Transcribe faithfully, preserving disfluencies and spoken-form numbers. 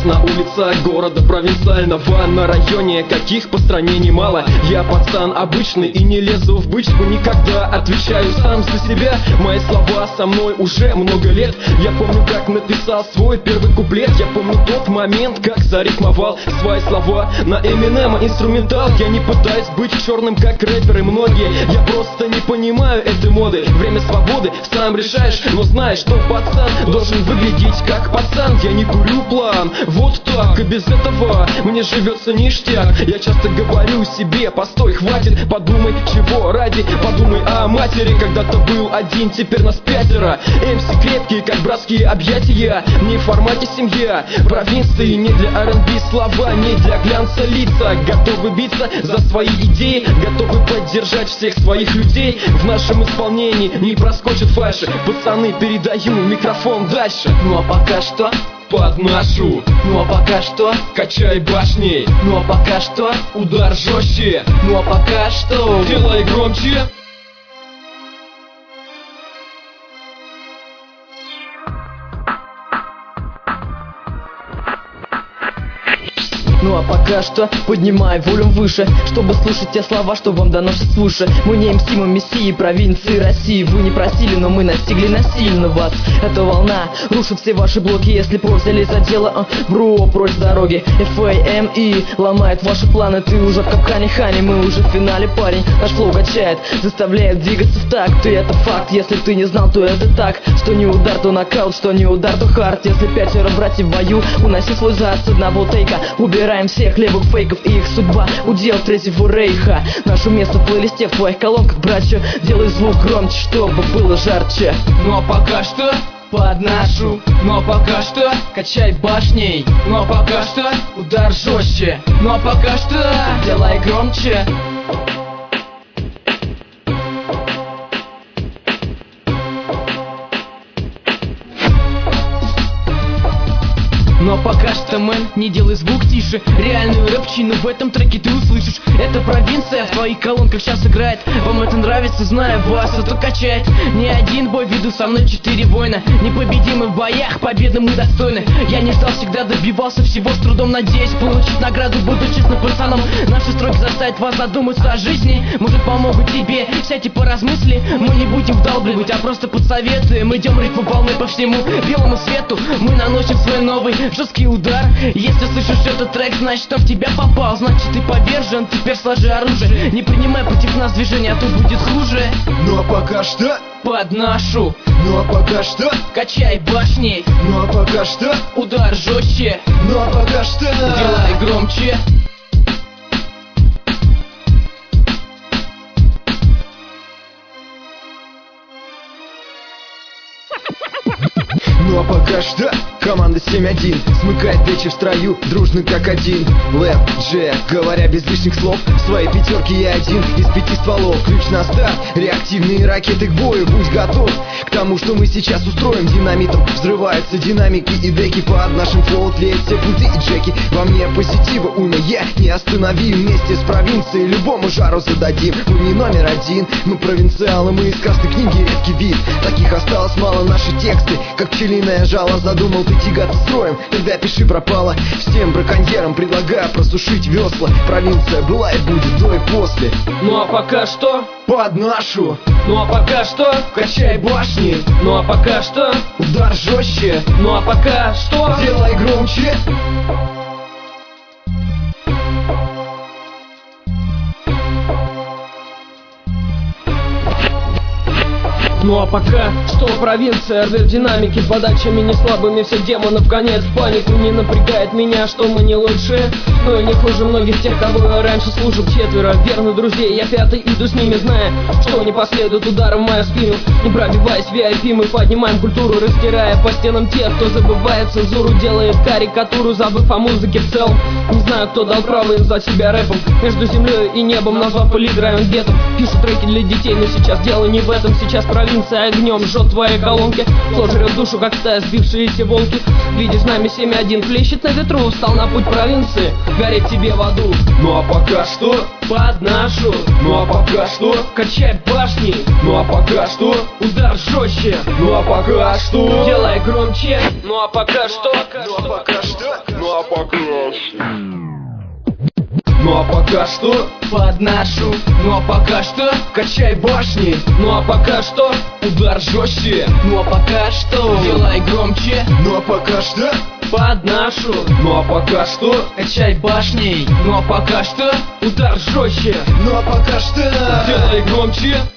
на улицах города провинциального, на районе, каких по стране немало. Я пацан обычный и не лезу в бычку никогда, отвечаю сам за себя. Мои слова со мной уже много лет. Я помню, как написал свой первый куплет. Я помню тот момент, как зарифмовал свои слова на Эминема инструментал. Я не пытаюсь быть черным, как рэперы многие. Я просто не понимаю этой моды. Время свободы сам решаешь, но знаешь, что пацан должен выглядеть как пацан. Я не курю план, вот так, и без этого мне живется ништяк. Я часто говорю себе: постой, хватит, подумай, чего ради. Подумай о матери, когда-то был один, теперь нас пятеро. эм си крепкие, как братские объятия. Не в формате семья, провинции, не для ар энд би слова, не для глянца лица. Готовы биться за свои идеи, готовы поддержать всех своих людей. В нашем исполнении не проскочат фальши. Пацаны, передаю микрофон дальше. Ну а пока что подношу, ну а пока что качай башней, ну а пока что удар жестче, ну а пока что делай громче. Ну а пока что поднимай волюм выше, чтобы слушать те слова, что вам доносят свыше. Мы не эм си, мы мессии провинции России. Вы не просили, но мы настигли насильно вас. Эта волна рушит все ваши блоки. Если про взялись за дело, а, бро, прочь с дороги. эф эй эм и ломает ваши планы. Ты уже в капкане, Хани, мы уже в финале, парень. Наш флоу качает, заставляет двигаться в такт. И это факт, если ты не знал, то это так. Что не удар, то нокаут, что не удар, то хард. Если пятеро братьев в бою, уноси свой зад с одного тейка. Убирай всех левых фейков и их судьба удел третьего рейха. Наше место в плейлисте в твоих колонках, братья. Делай звук громче, чтобы было жарче. Ну а пока что подношу, ну а пока что качай башней, ну а пока что удар жестче, ну а пока что делай громче. Но пока что, мэн, не делай звук тише. Реальную рэпчину в этом треке ты услышишь. Это провинция в твоих колонках сейчас играет. Вам это нравится, знаю, вас это качает. Не один бой веду, со мной четыре воина. Непобедимы в боях, победы мы достойны. Я не ждал, всегда добивался всего с трудом, надеясь получить награду, буду честным пацаном. Наши строки заставят вас задуматься о жизни. Может, помогут тебе, сядь и поразмысли. Мы не будем вдалбливать, а просто подсоветуем. Идем ритму волны по всему белому свету. Мы наносим свой новый жесткий удар. Если слышишь этот трек, значит он в тебя попал. Значит ты повержен, теперь сложи оружие. Не принимай против нас движения, а то будет хуже. Ну а пока что подношу, ну а пока что качай башней, ну а пока что удар жестче, ну а пока что делай громче. Ну а пока что команда семь один смыкает плечи в строю, дружно как один. Лэп, Джек, говоря без лишних слов, в своей пятерке я один из пяти стволов. Ключ на старт, реактивные ракеты к бою, будь готов к тому, что мы сейчас устроим. Динамитом взрываются динамики и деки, под нашим флоу тлеют все пульты и джеки. Во мне позитива уйма, я не остановим. Вместе с провинцией любому жару зададим. Мы не номер один, мы провинциалы, мы из красной книги редкий вид. Таких осталось мало, наши тексты как пчелиное жало. Задумал ты тягаться строем, тогда пиши пропало. Всем браконьерам предлагаю просушить весла. Провинция была и будет до и после. Ну а пока что подношу, ну а пока что качай башни, ну а пока что удар жестче, ну а пока что делай громче. Ну а пока что провинция, рвет динамики подачами не слабыми, всех демонов конец в панику. Не напрягает меня, что мы не лучше, но и не хуже многих тех, кого я раньше слушал. Четверо верных друзей, я пятый иду с ними, зная, что не последует ударом в мою спину. Не пробиваясь в ви ай пи, мы поднимаем культуру, растирая по стенам тех, кто забывает цензуру, делает карикатуру, забыв о музыке в целом. Не знаю, кто дал право назвать себя рэпом. Между землей и небом, назвав политрайон гетто. Пишут треки для детей, но сейчас дело не в этом, сейчас провинция Солнце огнем жжет твои колонки, флор жрет душу, как стая сбившиеся волки. Видишь, нами семь один плещет на ветру, встал на путь провинции, гореть тебе в аду. Ну а пока что Под нашу, ну а пока что качай башни, ну а пока что удар жестче, ну а пока что делай громче. Ну а пока что, ну а пока что ну а пока что ну а пока что под нашу, ну а пока что качай башни. ну а пока что удар жестче, Ну а пока что, делай громче. Ну а пока что под нашу, ну а пока что качай башней. ну а пока что Удар жестче, Ну а пока что делай громче.